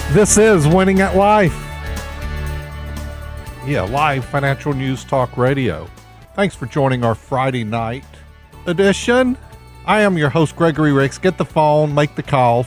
This is Winning at Life. Yeah, live financial news talk radio. Thanks for joining our Friday night edition. I am your host, Gregory Ricks. Get the phone, make the call,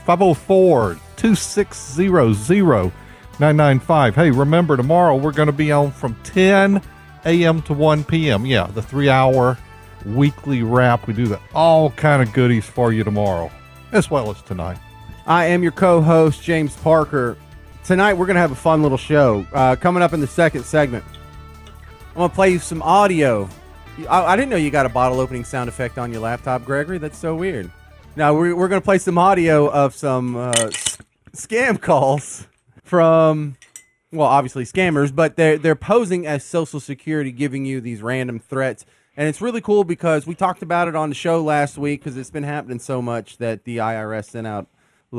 504-260-0995. Hey, remember, tomorrow we're going to be on from 10 a.m. to 1 p.m. Yeah, the 3-hour weekly wrap. We do all kind of goodies for you tomorrow, as well as tonight. I am your co-host, James Parker. Tonight, we're going to have a fun little show. Coming up in the second segment, I'm going to play you some audio. I didn't know you got a bottle opening sound effect on your laptop, Gregory. That's so weird. Now, we're going to play some audio of some scam calls from, well, obviously scammers, but they're posing as Social Security, giving you these random threats. And it's really cool because we talked about it on the show last week because it's been happening so much that the IRS sent out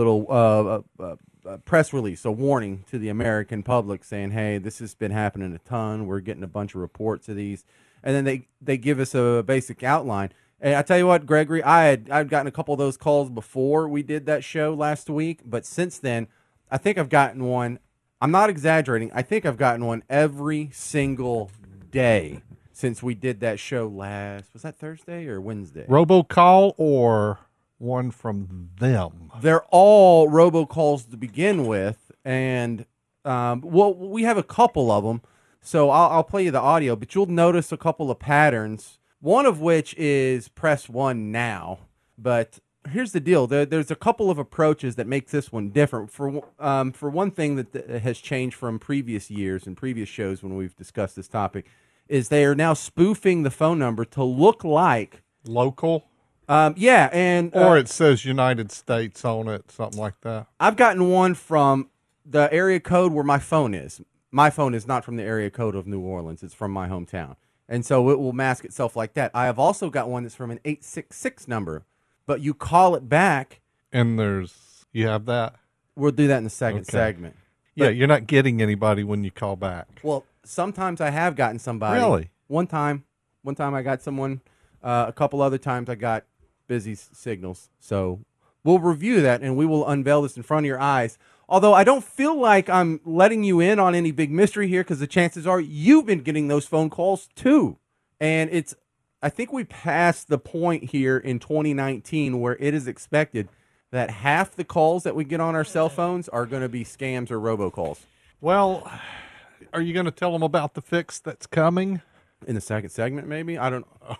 little press release, a warning to the American public saying, hey, this has been happening a ton. We're getting a bunch of reports of these. And then they give us a basic outline. And I tell you what, Gregory, I'd gotten a couple of those calls before we did that show last week. But since then, I think I've gotten one. I'm not exaggerating. I think I've gotten one every single day since we did that show last. Was that Thursday or Wednesday? Robocall or one from them? They're all robocalls to begin with, and well, we have a couple of them, so I'll play you the audio, but you'll notice a couple of patterns, one of which is press 1 now, but here's the deal. There's a couple of approaches that make this one different. For one thing that has changed from previous years and previous shows when we've discussed this topic is they are now spoofing the phone number to look like local. Yeah, and or it says United States on it, something like that. I've gotten one from the area code where my phone is. My phone is not from the area code of New Orleans. It's from my hometown. And so it will mask itself like that. I have also got one that's from an 866 number, but you call it back. And you have that? We'll do that in the second segment. Yeah, you're not getting anybody when you call back. Well, sometimes I have gotten somebody. Really? One time I got someone. A couple other times I got busy signals. So we'll review that, and we will unveil this in front of your eyes. Although I don't feel like I'm letting you in on any big mystery here, because the chances are you've been getting those phone calls too. And I think we passed the point here in 2019 where it is expected that half the calls that we get on our cell phones are going to be scams or robocalls. Well, are you going to tell them about the fix that's coming? In the second segment, maybe? I don't know.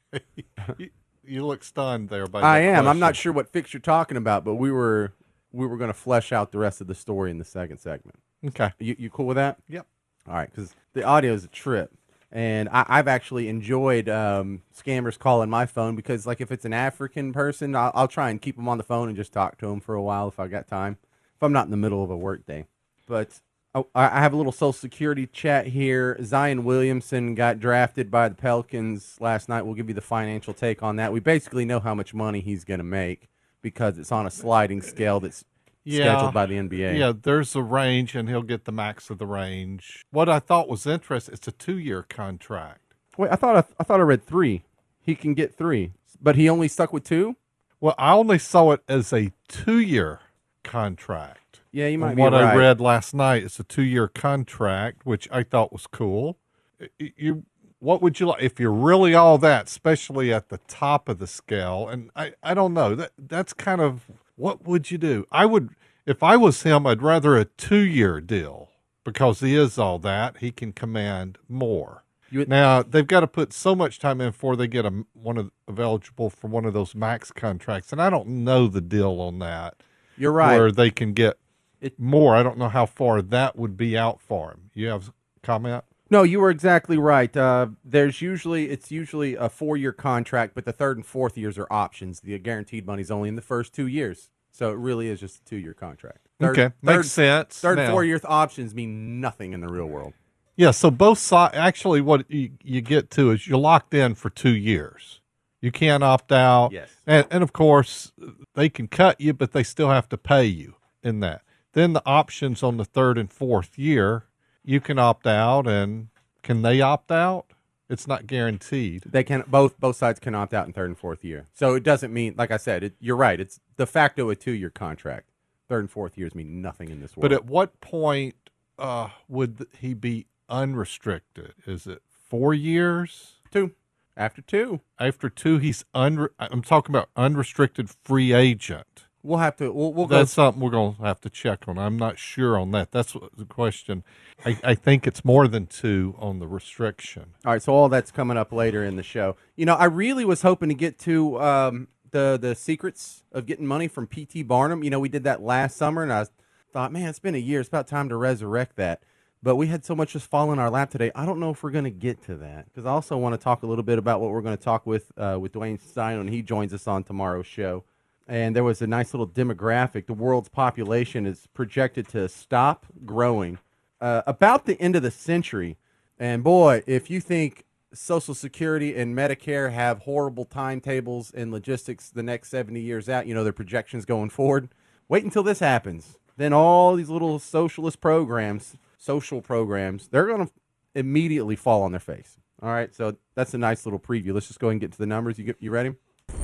Okay. You look stunned there. I am. Question. I'm not sure what fix you're talking about, but we were going to flesh out the rest of the story in the second segment. Okay. You cool with that? Yep. All right, because the audio is a trip. And I've actually enjoyed scammers calling my phone because, like, if it's an African person, I'll try and keep them on the phone and just talk to them for a while if I got time, if I'm not in the middle of a work day. But I have a little Social Security chat here. Zion Williamson got drafted by the Pelicans last night. We'll give you the financial take on that. We basically know how much money he's going to make because it's on a sliding scale that's scheduled by the NBA. Yeah, there's a range, and he'll get the max of the range. What I thought was interesting, it's a 2-year contract. Wait, I thought I read 3. He can get 3, but he only stuck with 2? Well, I only saw it as a 2-year contract. Yeah, you might be right. What I read last night, it's a 2-year contract, which I thought was cool. What would you like if you're really all that, especially at the top of the scale? And I don't know. That's kind of, what would you do? If I was him, I'd rather a 2-year deal because he is all that. He can command more. Now, they've got to put so much time in before they get eligible for one of those max contracts. And I don't know the deal on that. You're right. Where they can get more. I don't know how far that would be out for him. You have a comment? No, you were exactly right. It's usually a 4-year contract, but the third and fourth years are options. The guaranteed money's only in the first 2 years. So it really is just a 2-year contract. Makes sense. Third and 4 year options mean nothing in the real world. Yeah, so both sides, actually what you get to is you're locked in for 2 years. You can't opt out. Yes. And of course, they can cut you, but they still have to pay you in that. Then the options on the third and fourth year, you can opt out, and can they opt out? It's not guaranteed. They can both sides can opt out in third and fourth year. So it doesn't mean, like I said, you're right. It's de facto a 2-year contract, Third and fourth years mean nothing in this world. But at what point would he be unrestricted? Is it 4 years? two. After two. After two, he's I'm talking about unrestricted free agent. We'll have to. We'll go. That's something we're going to have to check on. I'm not sure on that. That's the question. I think it's more than two on the restriction. All right, so all that's coming up later in the show. You know, I really was hoping to get to the secrets of getting money from P.T. Barnum. You know, we did that last summer, and I thought, man, it's been a year. It's about time to resurrect that. But we had so much just fall in our lap today. I don't know if we're going to get to that, because I also want to talk a little bit about what we're going to talk with Dwayne Stein when he joins us on tomorrow's show. And there was a nice little demographic. The world's population is projected to stop growing about the end of the century. And boy, if you think Social Security and Medicare have horrible timetables and logistics the next 70 years out, you know, their projections going forward, wait until this happens. Then all these little social programs, they're going to immediately fall on their face. All right, so that's a nice little preview. Let's just go ahead and get to the numbers. You ready?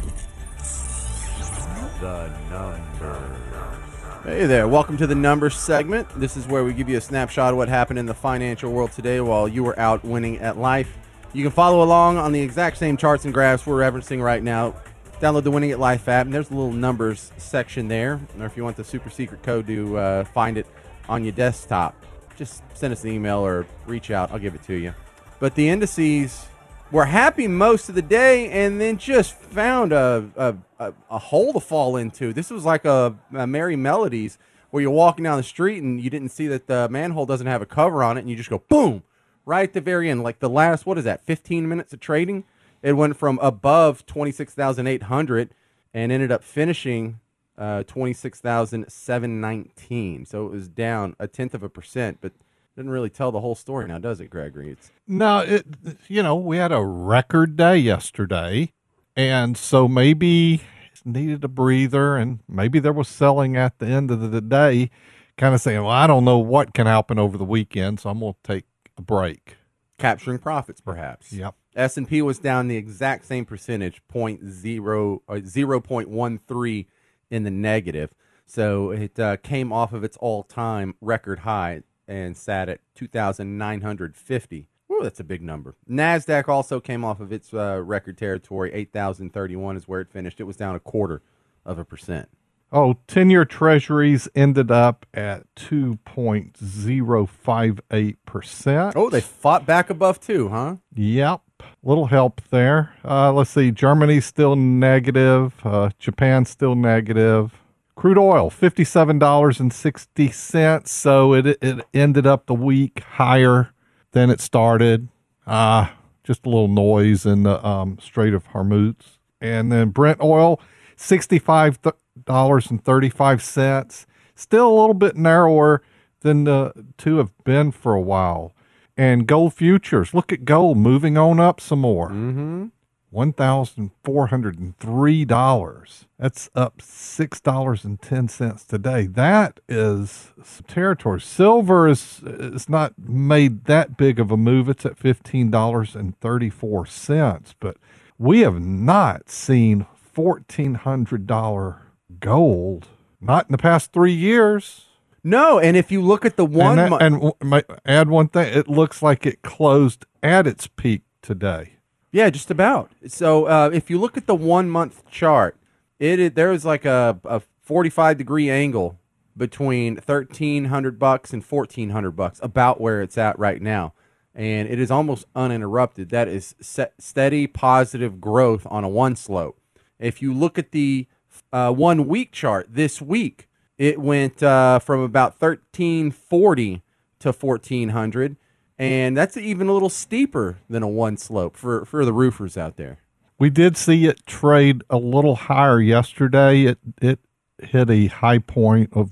The numbers. Hey there, welcome to the numbers segment. This is where we give you a snapshot of what happened in the financial world today while you were out winning at life. You can follow along on the exact same charts and graphs we're referencing right now. Download the Winning at Life app, and there's a little numbers section there. Or if you want the super secret code to find it on your desktop, just send us an email or reach out. I'll give it to you. But the indices were happy most of the day, and then just found a hole to fall into. This was like a Merry Melodies, where you're walking down the street and you didn't see that the manhole doesn't have a cover on it, and you just go boom right at the very end. Like the last, 15 minutes of trading, it went from above 26,800 and ended up finishing 26,719. So it was down 0.1%, but didn't really tell the whole story now, does it, Gregory? No, we had a record day yesterday, and so maybe it needed a breather, and maybe there was selling at the end of the day, kind of saying, well, I don't know what can happen over the weekend, so I'm going to take a break. Capturing profits, perhaps. Yep. S&P was down the exact same percentage, 0.13 in the negative. So it came off of its all-time record high and sat at 2,950. Ooh, that's a big number. NASDAQ also came off of its record territory. 8,031 is where it finished. It was down 0.25%. Oh, 10-year treasuries ended up at 2.058%. Oh, they fought back above 2, huh? Yep. Little help there. Let's see. Germany's still negative. Japan's still negative. Crude oil, $57.60. So it ended up the week higher than it started. Just a little noise in the Strait of Hormuz. And then Brent oil, $65.35. Still a little bit narrower than the two have been for a while. And gold futures, look at gold moving on up some more. Mm-hmm. $1,403. That's up $6.10 today. That is some territory. Silver is not made that big of a move. It's at $15.34. But we have not seen $1,400 gold, not in the past 3 years. No, and if you look at the one and add one thing, it looks like it closed at its peak today. Yeah, just about. So if you look at the 1 month chart, there is like a 45-degree angle between $1,300 and $1,400, about where it's at right now, and it is almost uninterrupted. That is steady positive growth on a one slope. If you look at the 1 week chart this week, it went from about 1,340 to 1,400. And that's even a little steeper than a one slope for the roofers out there. We did see it trade a little higher yesterday. It hit a high point of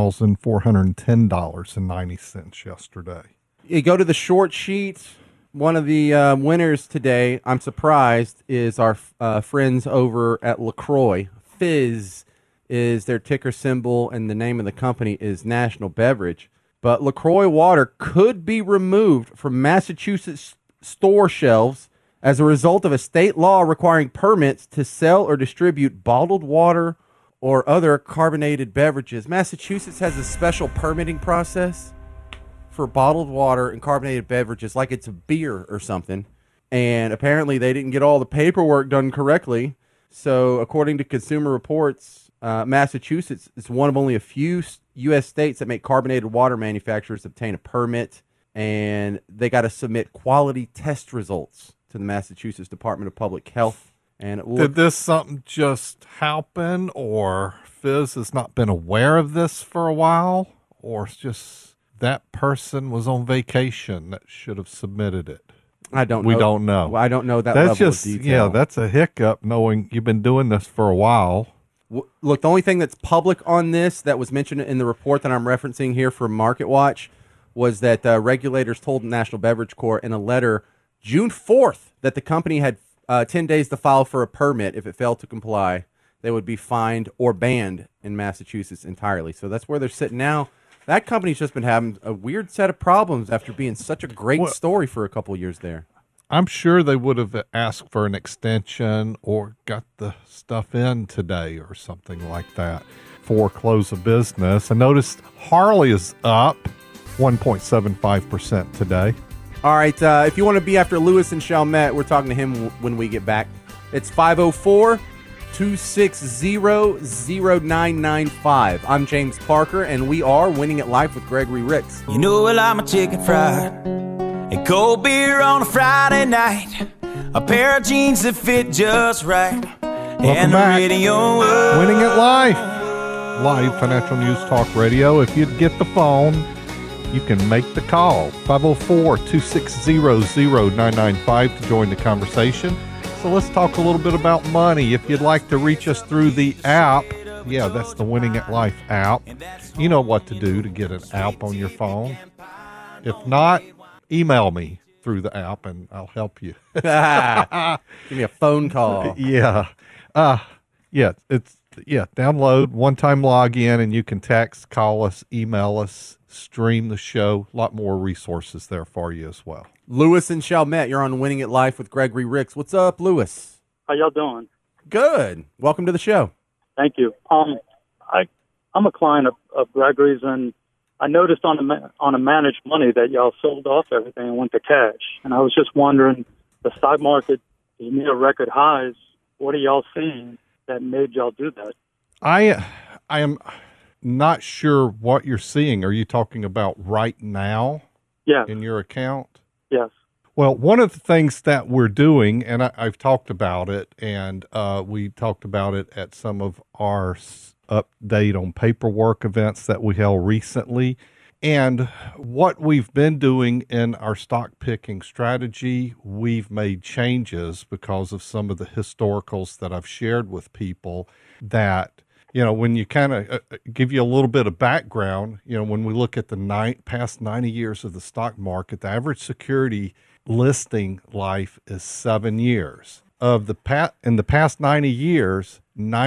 $1,410.90 yesterday. You go to the short sheet. One of the winners today, I'm surprised, is our friends over at LaCroix. Fizz is their ticker symbol, and the name of the company is National Beverage. But LaCroix water could be removed from Massachusetts store shelves as a result of a state law requiring permits to sell or distribute bottled water or other carbonated beverages. Massachusetts has a special permitting process for bottled water and carbonated beverages, like it's a beer or something. And apparently they didn't get all the paperwork done correctly. So according to Consumer Reports, Massachusetts is one of only a few U.S. states that make carbonated water manufacturers obtain a permit, and they got to submit quality test results to the Massachusetts Department of Public Health. And did this something just happen, or Fizz has not been aware of this for a while, or it's just that person was on vacation that should have submitted it? I don't know. We don't know. Well, I don't know that That's level just, of detail. yeah, that's a hiccup knowing you've been doing this for a while. Look, the only thing that's public on this that was mentioned in the report that I'm referencing here from MarketWatch was that regulators told the National Beverage Corp in a letter June 4th that the company had 10 days to file for a permit. If it failed to comply, they would be fined or banned in Massachusetts entirely. So that's where they're sitting now. That company's just been having a weird set of problems after being such a great story for a couple years there. I'm sure they would have asked for an extension or got the stuff in today or something like that for close of business. I noticed Harley is up 1.75% today. All right, if you want to be after Lewis and Chalmette, we're talking to him when we get back. It's 504-260-0995. I'm James Parker, and we are Winning at Life with Gregory Ricks. You know I like my chicken fried and cold beer on a Friday night, a pair of jeans that fit just right, and the radio. Winning at Life, live financial news talk radio. If you'd get the phone, you can make the call, 504-260-0995 to join the conversation. So let's talk a little bit about money. If you'd like to reach us through the app, yeah, that's the Winning at Life app. You know what to do to get an app on your phone. If not, email me through the app and I'll help you. Give me a phone call. Yeah. Download, one-time login, and you can text, call us, email us, stream the show. A lot more resources there for you as well. Lewis and Chalmette, you're on Winning at Life with Gregory Ricks. What's up, Lewis? How y'all doing? Good. Welcome to the show. Thank you. I'm a client of Gregory's, and I noticed on a managed money that y'all sold off everything and went to cash. And I was just wondering, the stock market is near record highs. What are y'all seeing that made y'all do that? I am not sure what you're seeing. Are you talking about right now? Yes. In your account? Yes. Well, one of the things that we're doing, and I've talked about it, and we talked about it at some of our update on paperwork events that we held recently. And what we've been doing in our stock picking strategy, we've made changes because of some of the historicals that I've shared with people that, you know, when you kind of give you a little bit of background, you know, when we look at the past 90 years of the stock market, the average security listing life is 7 years. In the past 90 years,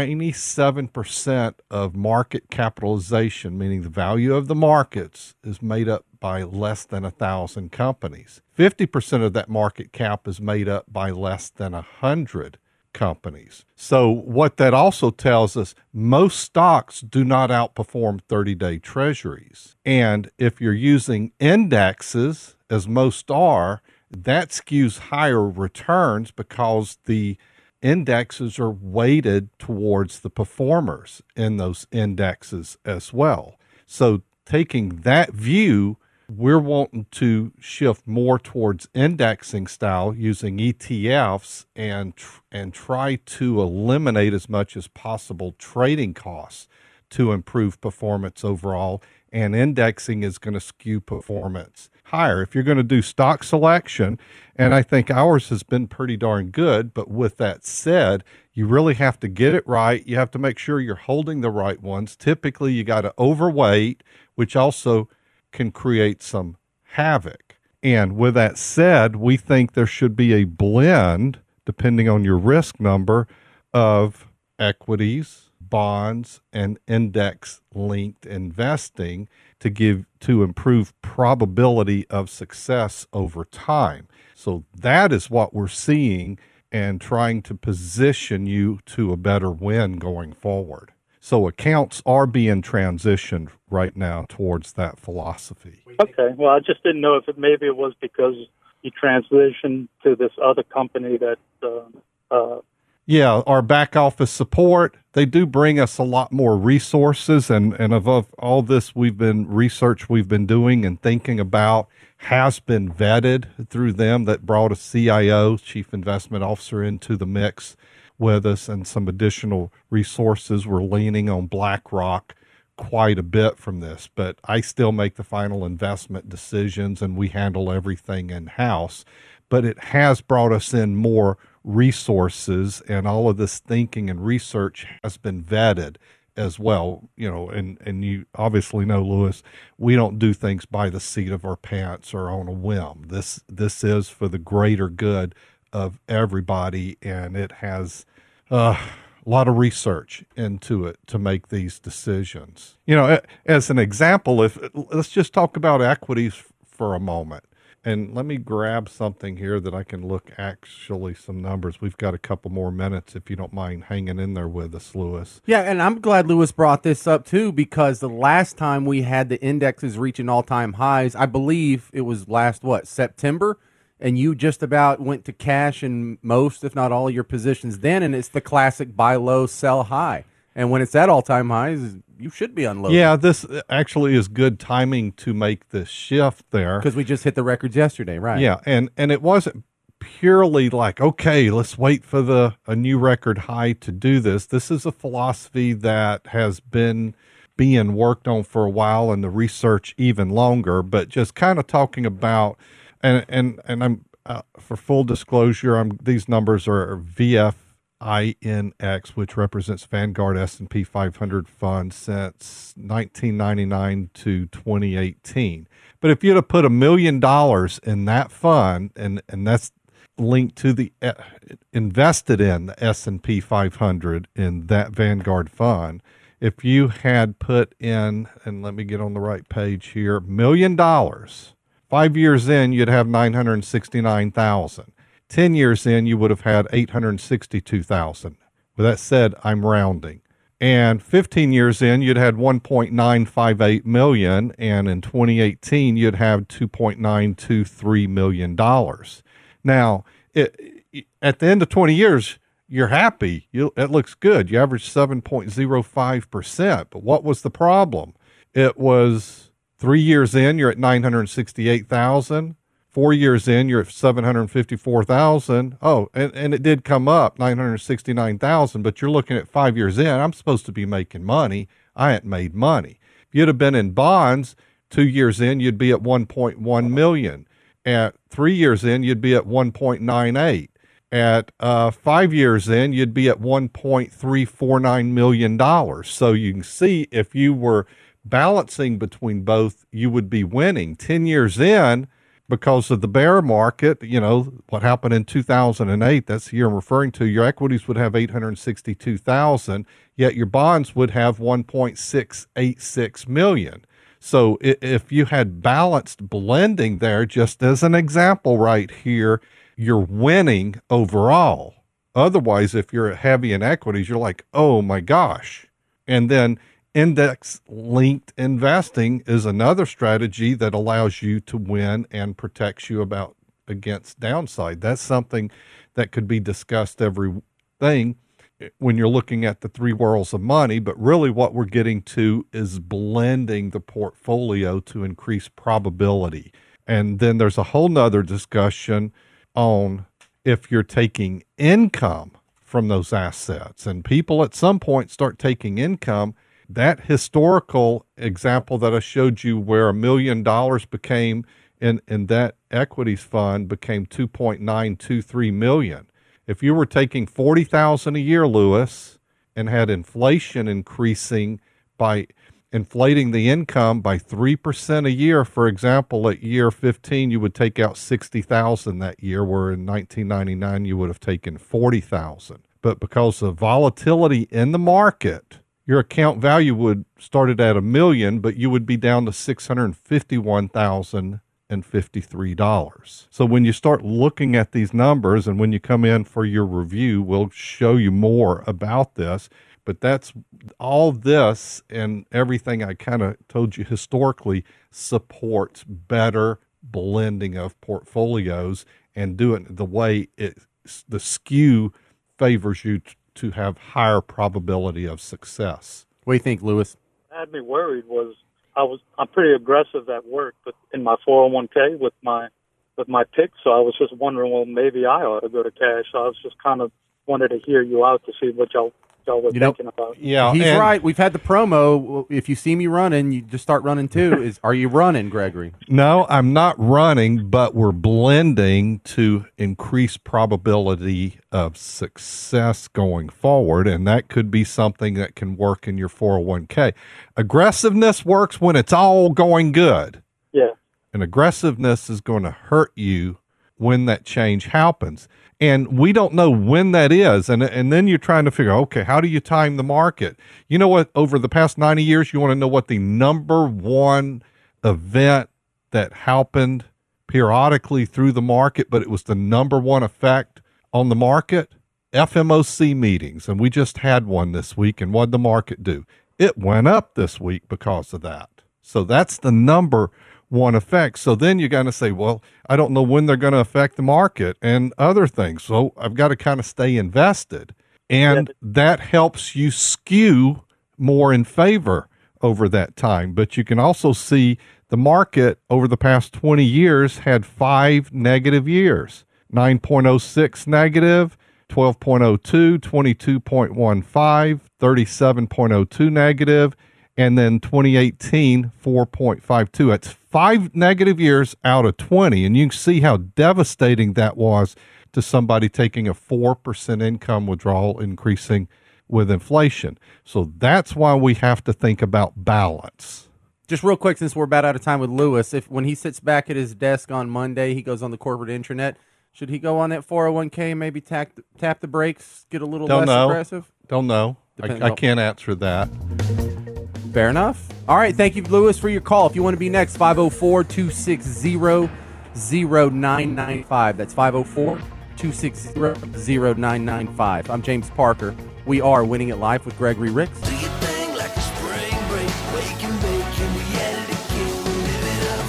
97% of market capitalization, meaning the value of the markets, is made up by less than 1,000 companies. 50% of that market cap is made up by less than 100 companies. So what that also tells us, most stocks do not outperform 30-day treasuries. And if you're using indexes, as most are, that skews higher returns because the indexes are weighted towards the performers in those indexes as well. So taking that view, we're wanting to shift more towards indexing style using ETFs and try to eliminate as much as possible trading costs to improve performance overall. And indexing is going to skew performance higher. If you're going to do stock selection, and I think ours has been pretty darn good, but with that said, you really have to get it right. You have to make sure you're holding the right ones. Typically, you got to overweight, which also can create some havoc. And with that said, we think there should be a blend, depending on your risk number, of equities, bonds, and index-linked investing to improve probability of success over time. So that is what we're seeing and trying to position you to a better win going forward. So accounts are being transitioned right now towards that philosophy. Okay. Well, I just didn't know if maybe it was because you transitioned to this other company that. Yeah, our back office support, they do bring us a lot more resources. And of all this we've been doing and thinking about has been vetted through them. That brought a CIO, Chief Investment Officer, into the mix with us, and some additional resources. We're leaning on BlackRock quite a bit from this, but I still make the final investment decisions and we handle everything in-house. But it has brought us in more resources, and all of this thinking and research has been vetted as well. And you obviously know, Lewis, we don't do things by the seat of our pants or on a whim. This is for the greater good of everybody, and it has a lot of research into it to make these decisions. As an example, let's just talk about equities for a moment. And let me grab something here that I can look actually some numbers. We've got a couple more minutes if you don't mind hanging in there with us, Lewis. Yeah, and I'm glad Lewis brought this up too, because the last time we had the indexes reaching all-time highs, I believe it was September, and you just about went to cash in most, if not all, of your positions then, and it's the classic buy low, sell high. And when it's at all-time highs, you should be unloading. Yeah, this actually is good timing to make this shift there. Because we just hit the records yesterday, right? Yeah, and it wasn't purely like, okay, let's wait for a new record high to do this. This is a philosophy that has been being worked on for a while, and the research even longer. But just kind of talking about, and I'm for full disclosure, these numbers are VFINX, which represents Vanguard S&P 500 funds since 1999 to 2018. But if you'd have put $1 million in that fund, and that's linked to the invested in the S&P 500 in that Vanguard fund, if you had put in, and let me get on the right page here, $1 million, 5 years in, you'd have 969,000. 10 years in, you would have had 862,000. With that said, I'm rounding. And 15 years in, you'd had 1.958 million, and in 2018, you'd have $2.923 million. Now, at the end of 20 years, you're happy. It looks good. You average 7.05%. But what was the problem? It was 3 years in, you're at 968,000. 4 years in, you're at 754,000. Oh, and it did come up 969,000, but you're looking at 5 years in. I'm supposed to be making money. I ain't made money. If you'd have been in bonds, 2 years in, you'd be at 1.1 million. At 3 years in, you'd be at 1.98. At 5 years in, you'd be at $1.349 million. So you can see if you were balancing between both, you would be winning. 10 years in, because of the bear market, what happened in 2008, that's the year I'm referring to, your equities would have 862,000, yet your bonds would have 1.686 million. So if you had balanced blending there, just as an example right here, you're winning overall. Otherwise, if you're heavy in equities, you're like, oh my gosh. And then index linked investing is another strategy that allows you to win and protects you against downside. That's something that could be discussed everything when you're looking at the three worlds of money, but really what we're getting to is blending the portfolio to increase probability. And then there's a whole nother discussion on if you're taking income from those assets, and people at some point start taking income. That historical example that I showed you where $1 million became in that equities fund became 2.923 million. If you were taking 40,000 a year, Lewis, and had inflation increasing by inflating the income by 3% a year, for example, at year 15, you would take out 60,000 that year, where in 1999 you would have taken 40,000. But because of volatility in the market, your account value would started at $1 million, but you would be down to $651,053. So when you start looking at these numbers, and when you come in for your review, we'll show you more about this. But that's all this and everything I kind of told you historically supports better blending of portfolios and do it the way the skew favors you to have higher probability of success. What do you think, Lewis? What had me worried was I'm pretty aggressive at work, but in my 401k with my picks. So I was just wondering, well, maybe I ought to go to cash. So I was just kind of wanted to hear you out to see what y'all were thinking about. Yeah, he's right. We've had the promo. If you see me running, you just start running too. Are you running, Gregory? No, I'm not running, but we're blending to increase probability of success going forward, and that could be something that can work in your 401k. Aggressiveness works when it's all going good. Yeah. And aggressiveness is going to hurt you when that change happens. And we don't know when that is. And then you're trying to figure, okay, how do you time the market? You know what? Over the past 90 years, you want to know what the number one event that happened periodically through the market, but it was the number one effect on the market? FMOC meetings. And we just had one this week. And what did the market do? It went up this week because of that. So that's the number one effect. So then you're going to say, well, I don't know when they're going to affect the market and other things. So I've got to kind of stay invested. And that helps you skew more in favor over that time. But you can also see the market over the past 20 years had 5 negative years, 9.06 negative, 12.02, 22.15, 37.02 negative, and then 2018, 4.52. That's 5 negative years out of 20. And you can see how devastating that was to somebody taking a 4% income withdrawal increasing with inflation. So that's why we have to think about balance. Just real quick, since we're about out of time with Lewis, when he sits back at his desk on Monday, he goes on the corporate intranet. Should he go on that 401k and maybe tap the brakes, get a little less aggressive? Don't know. I can't answer that. Fair enough. All right. Thank you, Lewis, for your call. If you want to be next, 504-260-0995. That's 504-260-0995. I'm James Parker. We are Winning at Life with Gregory Ricks. Do your thing like a spring break. Wake and bake and we at it again. We live it up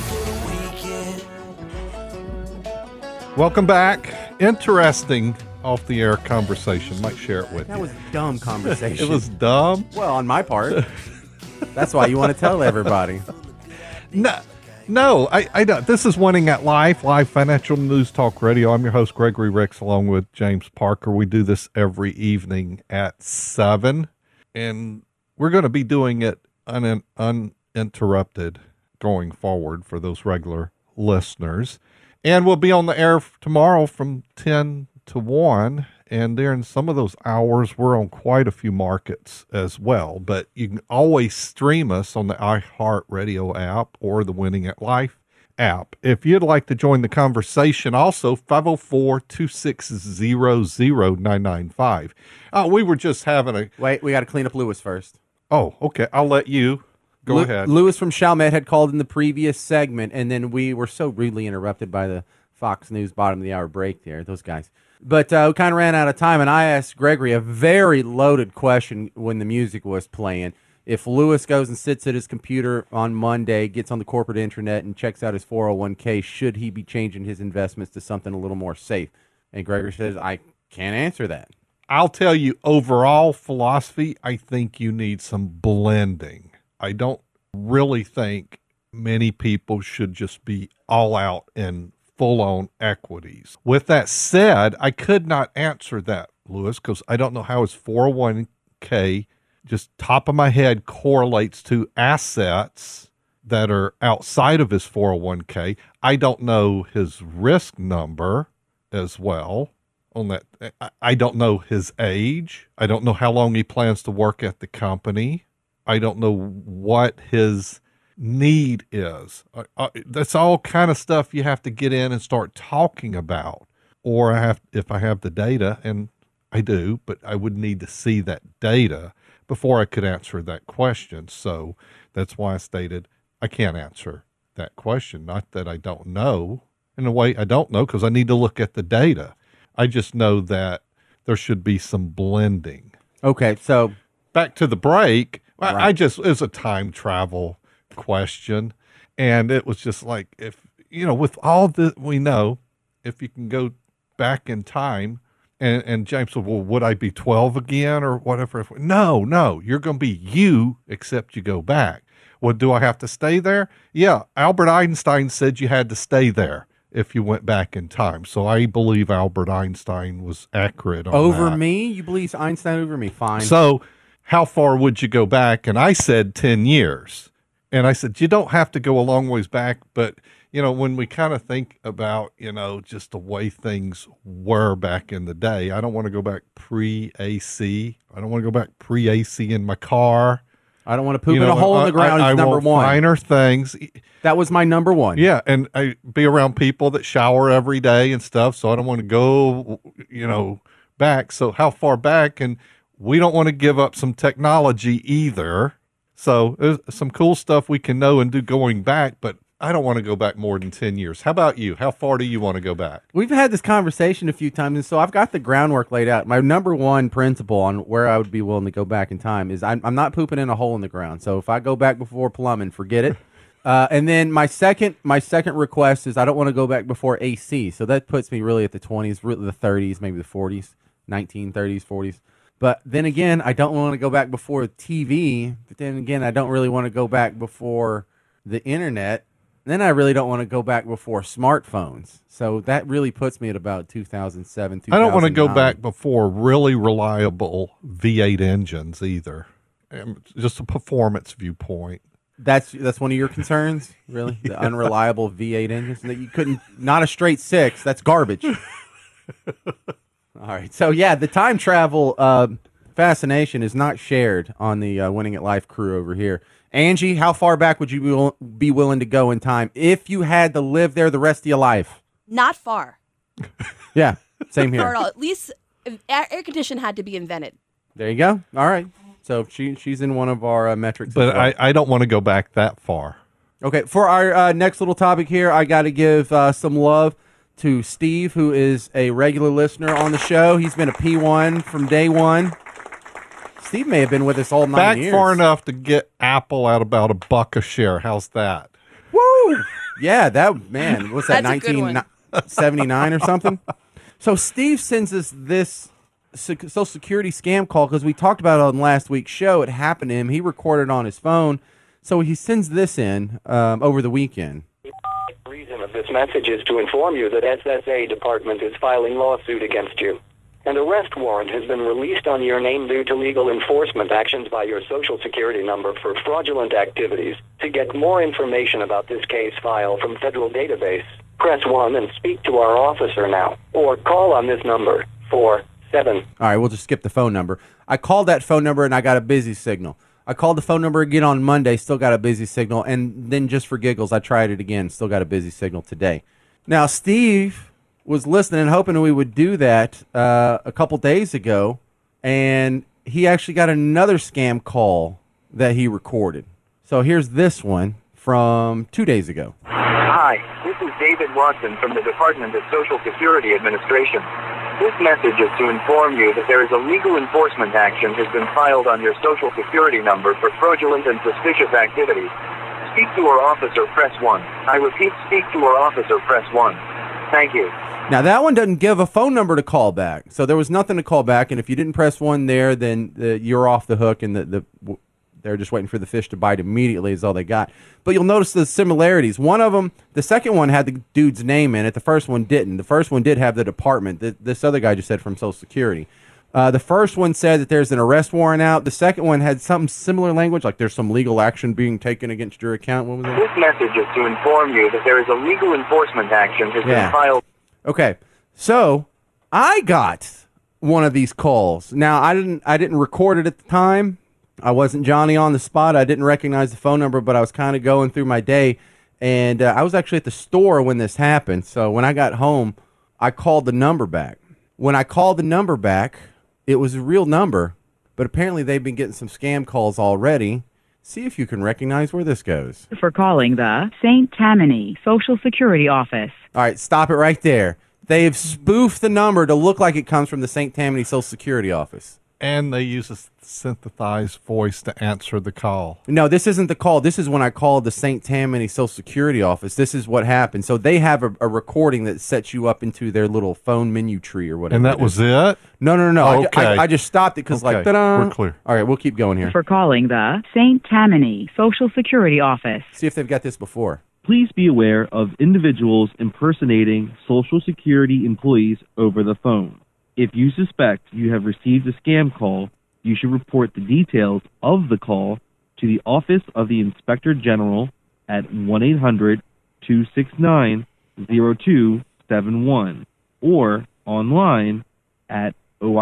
for the weekend. Welcome back. Interesting off-the-air conversation. Might share it with you. That was a dumb conversation. It was dumb? Well, on my part. That's why you want to tell everybody. No, I don't. This is Winning at Life, live financial news talk radio. I'm your host, Gregory Ricks, along with James Parker. We do this every evening at 7, and we're going to be doing it uninterrupted going forward for those regular listeners. And we'll be on the air tomorrow from 10 to 1. And during some of those hours, we're on quite a few markets as well. But you can always stream us on the iHeartRadio app or the Winning at Life app. If you'd like to join the conversation, also 504-260-0995. We were just having a... Wait, we got to clean up Lewis first. Oh, okay. I'll let you go ahead. Lewis from Chalmette had called in the previous segment, and then we were so rudely interrupted by the Fox News bottom of the hour break there, those guys. But we kind of ran out of time, and I asked Gregory a very loaded question when the music was playing. If Lewis goes and sits at his computer on Monday, gets on the corporate intranet, and checks out his 401k, should he be changing his investments to something a little more safe? And Gregory says, I can't answer that. I'll tell you, overall philosophy, I think you need some blending. I don't really think many people should just be all out in full-on equities. With that said, I could not answer that, Lewis, because I don't know how his 401k, just top of my head, correlates to assets that are outside of his 401k. I don't know his risk number as well on that. I don't know his age. I don't know how long he plans to work at the company. I don't know what his need is. That's all kind of stuff you have to get in and start talking about. Or if I have the data, and I do, but I would need to see that data before I could answer that question. So that's why I stated I can't answer that question. Not that I don't know. In a way, I don't know because I need to look at the data. I just know that there should be some blending. Okay, so back to the break, Right. I just, it's a time travel question. And it was just like, if, with all that we know, if you can go back in time, and James said, well, would I be 12 again or whatever? No, you're going to be you, except you go back. Well, do I have to stay there? Yeah, Albert Einstein said you had to stay there if you went back in time. So I believe Albert Einstein was accurate on Over that. me? You believe Einstein over me? Fine. So how far would you go back? And I said 10 years. And I said, you don't have to go a long ways back, but when we kind of think about, just the way things were back in the day, I don't want to go back pre-AC. I don't want to go back pre-AC in my car. I don't want to poop in a hole in the ground. I Is number want one. finer things. That was my number one. Yeah, and I be around people that shower every day and stuff, so I don't want to go, back. So how far back? And we don't want to give up some technology either. So there's some cool stuff we can know and do going back, but I don't want to go back more than 10 years. How about you? How far do you want to go back? We've had this conversation a few times, and so I've got the groundwork laid out. My number one principle on where I would be willing to go back in time is I'm not pooping in a hole in the ground. So if I go back before plumbing, forget it. And then my second request is I don't want to go back before AC. So that puts me really at the 20s, really the 30s, maybe the 40s, 1930s, 40s. But then again, I don't want to go back before TV. But then again, I don't really want to go back before the internet. Then I really don't want to go back before smartphones. So that really puts me at about 2007, 2009. I don't want to go back before really reliable V8 engines either. Just a performance viewpoint. That's one of your concerns, really? The unreliable V8 engines that you couldn't, not a straight six. That's garbage. All right. So yeah, the time travel fascination is not shared on the Winning at Life crew over here. Angie, how far back would you be willing to go in time if you had to live there the rest of your life? Not far. Yeah, same here. Far at all. At least air condition had to be invented. There you go. All right. So she's in one of our metrics. But as well. I don't want to go back that far. Okay, for our next little topic here, I got to give some love to Steve, who is a regular listener on the show. He's been a P1 from day one. Steve may have been with us all 9 Back years. far enough to get Apple at about $1 a share. How's that? Woo! Yeah, that, man, what's that, That's a good one. 1979 or something? So Steve sends us this Social Security scam call because we talked about it on last week's show. It happened to him. He recorded on his phone. So he sends this in over the weekend. The reason of this message is to inform you that SSA Department is filing lawsuit against you. An arrest warrant has been released on your name due to legal enforcement actions by your Social Security number for fraudulent activities. To get more information about this case, file from federal database. Press 1 and speak to our officer now. Or call on this number, 47. All right, we'll just skip the phone number. I called that phone number and I got a busy signal. I called the phone number again on Monday, still got a busy signal. And then just for giggles, I tried it again, still got a busy signal today. Now, Steve was listening, hoping we would do that a couple days ago, and he actually got another scam call that he recorded. So here's this one from 2 days ago. Hi, this is David Watson from the Department of Social Security Administration. This message is to inform you that there is a legal enforcement action has been filed on your Social Security number for fraudulent and suspicious activities. Speak to our officer, press 1. I repeat, speak to our officer, press 1. Thank you. Now, that one doesn't give a phone number to call back. So there was nothing to call back, and if you didn't press 1 there, then you're off the hook, and they're just waiting for the fish to bite immediately is all they got. But you'll notice the similarities. One of them, the second one had the dude's name in it. The first one didn't. The first one did have the department. This other guy just said from Social Security. The first one said that there's an arrest warrant out. The second one had some similar language, like there's some legal action being taken against your account. What was that? This message is to inform you that there is a legal enforcement action has been filed. Okay, so I got one of these calls. Now I didn't record it at the time. I wasn't Johnny on the spot. I didn't recognize the phone number, but I was kind of going through my day, and I was actually at the store when this happened. So when I got home, I called the number back. When I called the number back, it was a real number, but apparently they've been getting some scam calls already. See if you can recognize where this goes. For calling the St. Tammany Social Security Office. All right, stop it right there. They've spoofed the number to look like it comes from the St. Tammany Social Security Office. And they use a synthesized voice to answer the call. No, this isn't the call. This is when I called the St. Tammany Social Security office. This is what happened. So they have a recording that sets you up into their little phone menu tree or whatever. And that was it? No. Okay. I just stopped it because like, Okay, ta-da. we're clear. All right, we'll keep going here. For calling the St. Tammany Social Security office. See if they've got this before. Please be aware of individuals impersonating Social Security employees over the phone. If you suspect you have received a scam call, you should report the details of the call to the Office of the Inspector General at 1-800-269-0271 or online at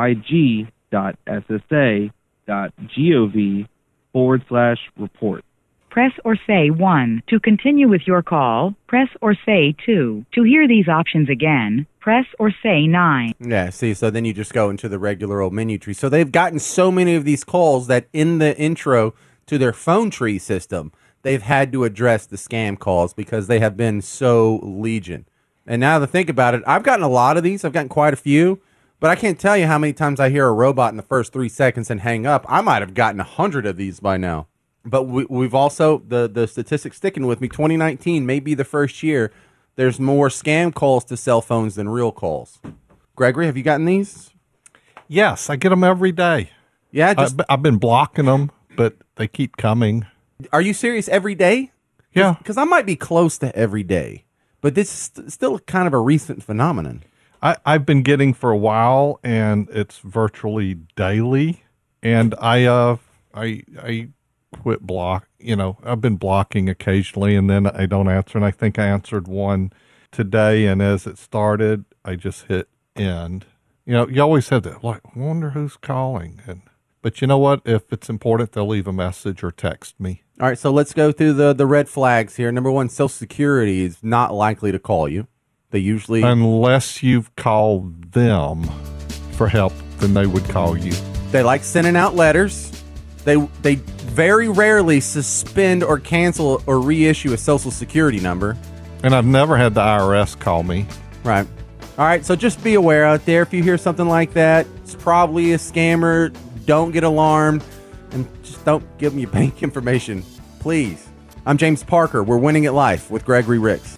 oig.ssa.gov/report. Press or say 1 to continue with your call. Press or say 2. To hear these options again, press or say 9. Yeah, see, so then you just go into the regular old menu tree. So they've gotten so many of these calls that in the intro to their phone tree system, they've had to address the scam calls because they have been so legion. And now to think about it, I've gotten a lot of these. I've gotten quite a few. But I can't tell you how many times I hear a robot in the first 3 seconds and hang up. I might have gotten 100 of these by now. But we've also, the statistics sticking with me, 2019 may be the first year there's more scam calls to cell phones than real calls. Gregory, have you gotten these? Yes, I get them every day. Yeah, I've been blocking them, but they keep coming. Are you serious every day? Yeah. Because I might be close to every day, but this is still kind of a recent phenomenon. I've been getting for a while, and it's virtually daily. And I quit block. I've been blocking occasionally, and then I don't answer. And I think I answered one today, and as it started, I just hit end. You always have that, like, I wonder who's calling. But you know what? If it's important, they'll leave a message or text me. All right, so let's go through the red flags here. Number one, Social Security is not likely to call you. They usually... Unless you've called them for help, then they would call you. They like sending out letters. They very rarely suspend or cancel or reissue a Social Security number. And I've never had the IRS call me. Right. All right, so just be aware out there. If you hear something like that, it's probably a scammer. Don't get alarmed. And just don't give them your bank information, please. I'm James Parker. We're Winning at Life with Gregory Ricks.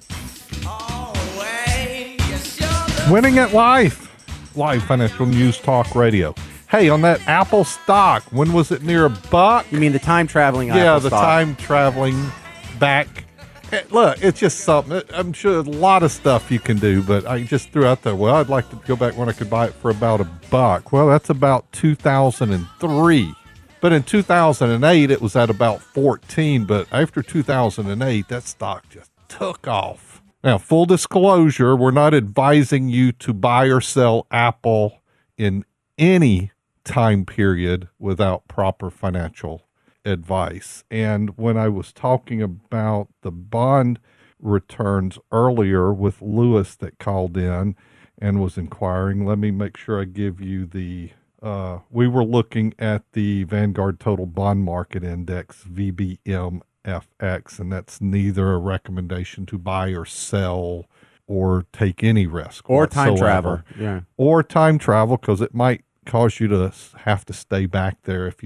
Winning at Life. Live Financial News Talk Radio. Hey, on that Apple stock, when was it near $1? You mean the time traveling Apple Apple stock? stock? Time traveling back. Look, it's just something. I'm sure there's a lot of stuff you can do, but I just threw out there, well, I'd like to go back when I could buy it for about $1. Well, that's about 2003. But in 2008, it was at about 14. But after 2008, that stock just took off. Now, full disclosure, we're not advising you to buy or sell Apple in any time period without proper financial advice. And when I was talking about the bond returns earlier with Lewis that called in and was inquiring, let me make sure I give you the, we were looking at the Vanguard Total Bond Market Index, VBMFX, and that's neither a recommendation to buy or sell or take any risk. Or time whatsoever. travel. Yeah. Or time travel, because it might cause you to have to stay back there if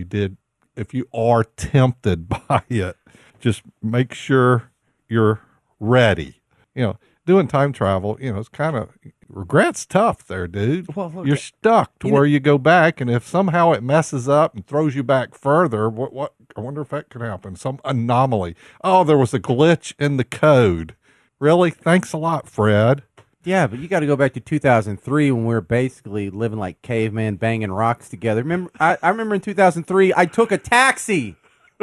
you are tempted by it. Just make sure you're ready. Doing time travel, it's kind of, regret's tough there, dude. Well, look, you're stuck to where you go back, and if somehow it messes up and throws you back further, what I wonder if that could happen. Some anomaly. Oh, there was a glitch in the code. Really? Thanks a lot, Fred. Yeah, but you got to go back to 2003 when we were basically living like cavemen, banging rocks together. Remember, I remember in 2003, I took a taxi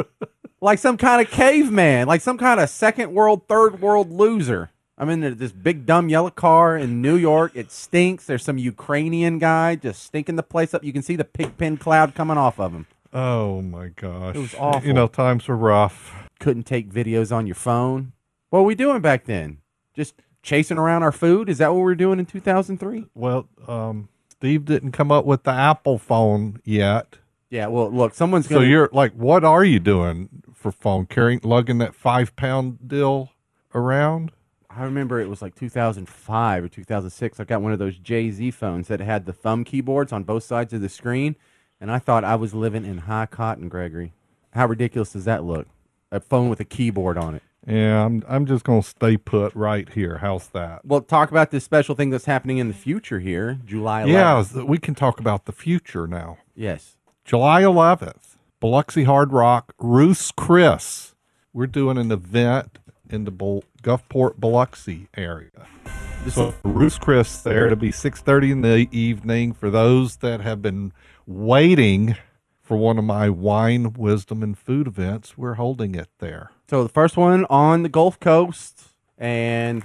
like some kind of caveman, like some kind of second world, third world loser. I'm in this big dumb yellow car in New York. It stinks. There's some Ukrainian guy just stinking the place up. You can see the pig pen cloud coming off of him. Oh my gosh. It was awful. Times were rough. Couldn't take videos on your phone. What were we doing back then? Just chasing around our food? Is that what we were doing in 2003? Well, Steve didn't come up with the Apple phone yet. Yeah, well, look, someone's going to... So you're like, what are you doing for phone? Lugging that 5-pound deal around? I remember it was like 2005 or 2006. I got one of those Jay-Z phones that had the thumb keyboards on both sides of the screen, And I thought I was living in high cotton, Gregory. How ridiculous does that look? A phone with a keyboard on it. Yeah, I'm just going to stay put right here. How's that? Well, talk about this special thing that's happening in the future here, July 11th. Yeah, we can talk about the future now. Yes. July 11th, Biloxi Hard Rock, Ruth's Chris. We're doing an event in the Gulfport, Biloxi area. So Ruth's Chris there to be 6:30 in the evening. For those that have been waiting for one of my wine, wisdom, and food events, we're holding it there. So the first one on the Gulf Coast, and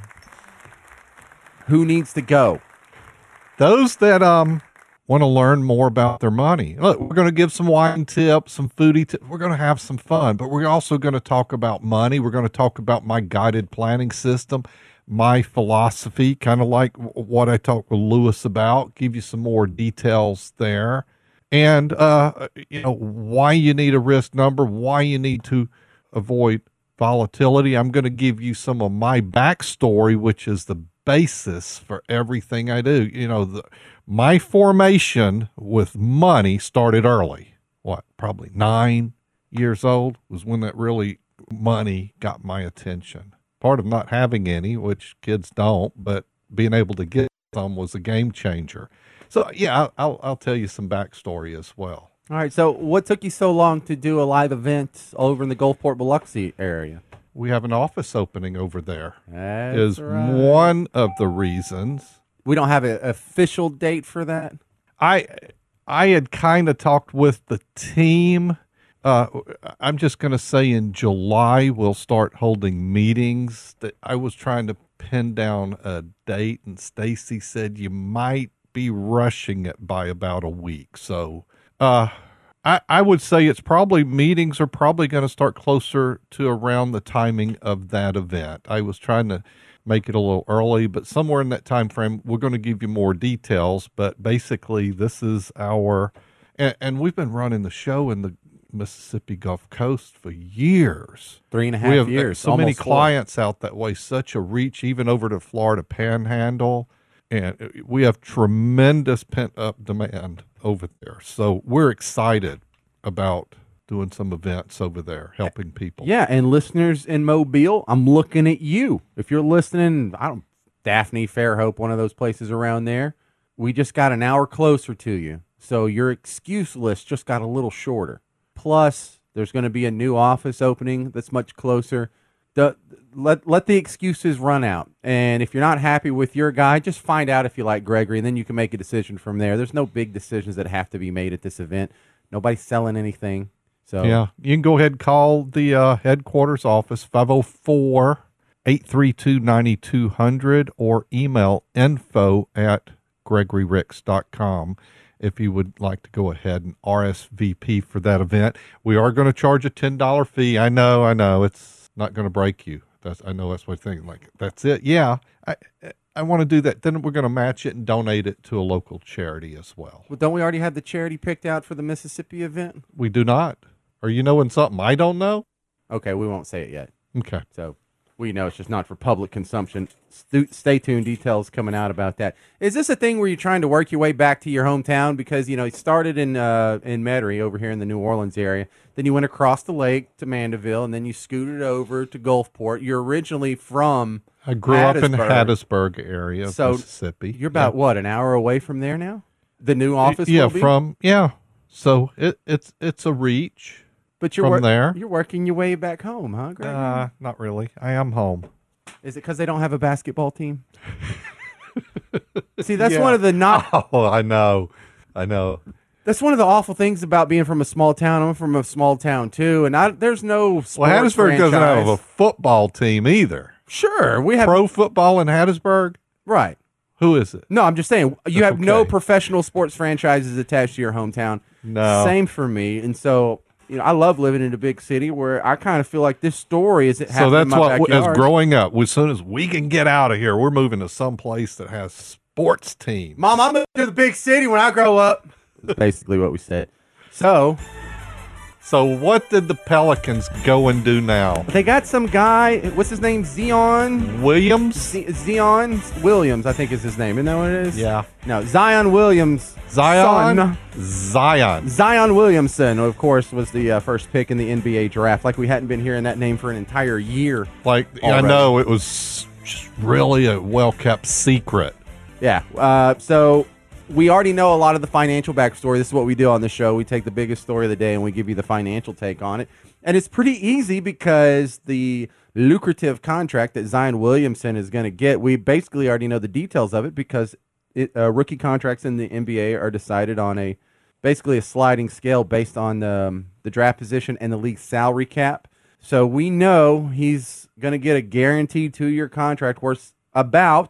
who needs to go? Those that want to learn more about their money. Look, we're going to give some wine tips, some foodie tips. We're going to have some fun, but we're also going to talk about money. We're going to talk about my guided planning system, my philosophy, kind of like what I talked with Lewis about, give you some more details there. And, why you need a risk number, why you need to avoid volatility. I'm going to give you some of my backstory, which is the basis for everything I do. My formation with money started early. Probably 9 years old was when that really money got my attention. Part of not having any, which kids don't, but being able to get some was a game changer. So, yeah, I'll tell you some backstory as well. All right, so what took you so long to do a live event over in the Gulfport, Biloxi area? We have an office opening over there. That's right. One of the reasons. We don't have an official date for that? I had kind of talked with the team. I'm just going to say in July we'll start holding meetings. That I was trying to pin down a date, and Stacy said you might be rushing it by about a week. So I would say meetings are probably going to start closer to around the timing of that event. I was trying to make it a little early, but somewhere in that time frame, we're going to give you more details. But basically, this is and we've been running the show in the Mississippi Gulf Coast for years. 3.5 we have years. So many clients out that way, such a reach, even over to Florida Panhandle. And we have tremendous pent-up demand over there. So we're excited about doing some events over there, helping people. Yeah, and listeners in Mobile, I'm looking at you. If you're listening, Daphne, Fairhope, one of those places around there, we just got an hour closer to you. So your excuse list just got a little shorter. Plus, there's going to be a new office opening that's much closer. Let the excuses run out. And if you're not happy with your guy, just find out if you like Gregory, and then you can make a decision from there. There's no big decisions that have to be made at this event. Nobody's selling anything. So yeah, you can go ahead and call the headquarters office, 504-832-9200, or email info@gregoryricks.com if you would like to go ahead and RSVP for that event. We are going to charge a $10 fee. I know. It's not going to break you. I know that's what I think. Like, that's it. Yeah, I want to do that. Then we're going to match it and donate it to a local charity as well. Well, don't we already have the charity picked out for the Mississippi event? We do not. Are you knowing something I don't know? Okay, we won't say it yet. Okay. So we know it's just not for public consumption. Stay tuned. Details coming out about that. Is this a thing where you're trying to work your way back to your hometown? Because, you started in Metairie over here in the New Orleans area. Then you went across the lake to Mandeville, and then you scooted over to Gulfport. You're originally from I grew up in Hattiesburg area of Mississippi. You're about, an hour away from there now? The new office Yeah, will be? So it's a reach. But you're from there. You're working your way back home, huh, Greg? Not really. I am home. Is it because they don't have a basketball team? See, that's one of the not. Oh, I know. That's one of the awful things about being from a small town. I'm from a small town too, and there's no sports Hattiesburg franchise. doesn't have a football team either. Sure, we have pro football in Hattiesburg. Right. Who is it? No, I'm just saying you have no professional sports franchises attached to your hometown. No. Same for me, and so. I love living in a big city where I kind of feel like this story is happening in my backyard. So that's as growing up, as soon as we can get out of here, we're moving to some place that has sports teams. Mom, I'm moving to the big city when I grow up. That's basically what we said. So So what did the Pelicans go and do now? They got some guy. What's his name? Zion Williams? Zion Williams, I think is his name. Isn't that what it is? Yeah. No, Zion Williams. Zion Williamson, of course, was the first pick in the NBA draft. Like we hadn't been hearing that name for an entire year. Like, I know it was just really a well-kept secret. Yeah. So we already know a lot of the financial backstory. This is what we do on the show. We take the biggest story of the day and we give you the financial take on it. And it's pretty easy because the lucrative contract that Zion Williamson is going to get, we basically already know the details of it because rookie contracts in the NBA are decided on basically a sliding scale based on the draft position and the league salary cap. So we know he's going to get a guaranteed 2-year contract worth about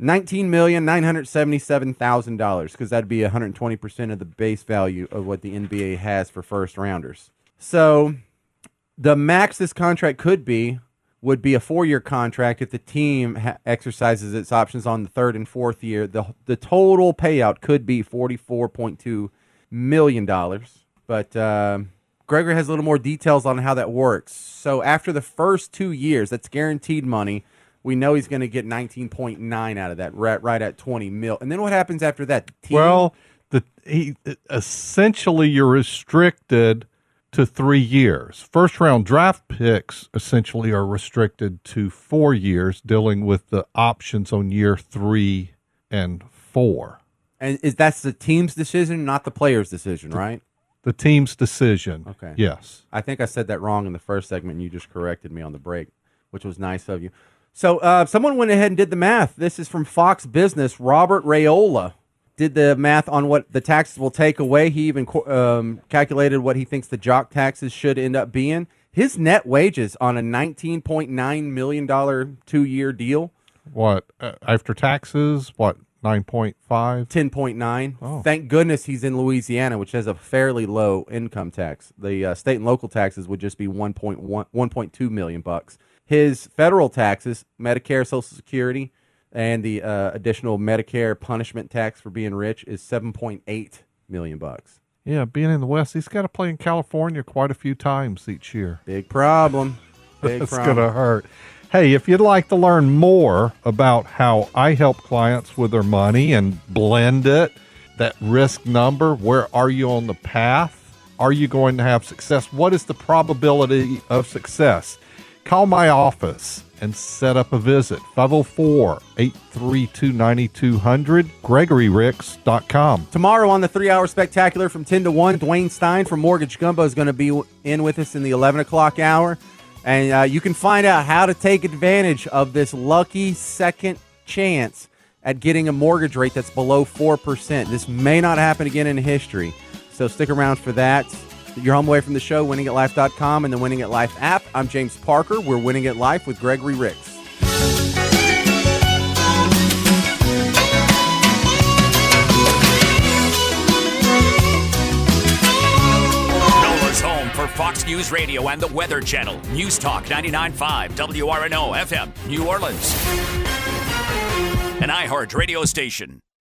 $19,977,000 because that'd be 120% of the base value of what the NBA has for first rounders. So the max this contract would be a 4-year contract if the team exercises its options on the 3rd and 4th year. The total payout could be $44.2 million. But Gregory has a little more details on how that works. So after the first 2 years, that's guaranteed money. We know he's going to get 19.9 out of that, right at 20 mil. And then what happens after that? Well, essentially you're restricted to 3 years. First round draft picks essentially are restricted to 4 years, dealing with the options on year 3 and 4. And that's the team's decision, not the player's decision, right? The team's decision. Okay. Yes. I think I said that wrong in the first segment, and you just corrected me on the break, which was nice of you. So someone went ahead and did the math. This is from Fox Business. Robert Raiola did the math on what the taxes will take away. He even calculated what he thinks the jock taxes should end up being. His net wages on a $19.9 million 2-year deal. What, after taxes, what, 9.5? 10.9. Oh. Thank goodness he's in Louisiana, which has a fairly low income tax. The state and local taxes would just be 1.2 million bucks. His federal taxes, Medicare, Social Security, and the additional Medicare punishment tax for being rich is 7.8 million bucks. Yeah, being in the West, he's got to play in California quite a few times each year. Big problem. It's going to hurt. Hey, if you'd like to learn more about how I help clients with their money and blend it, that risk number, where are you on the path? Are you going to have success? What is the probability of success? Call my office and set up a visit. 504-832-9200, GregoryRicks.com. Tomorrow on the 3-Hour Spectacular from 10 to 1, Dwayne Stein from Mortgage Gumbo is going to be in with us in the 11 o'clock hour. And you can find out how to take advantage of this lucky second chance at getting a mortgage rate that's below 4%. This may not happen again in history. So stick around for that. You're home away from the show, winningatlife.com and the Winning at Life app. I'm James Parker. We're Winning at Life with Gregory Ricks. Noah's home for Fox News Radio and the Weather Channel. News Talk 99.5 WRNO FM, New Orleans. An iHeart radio station.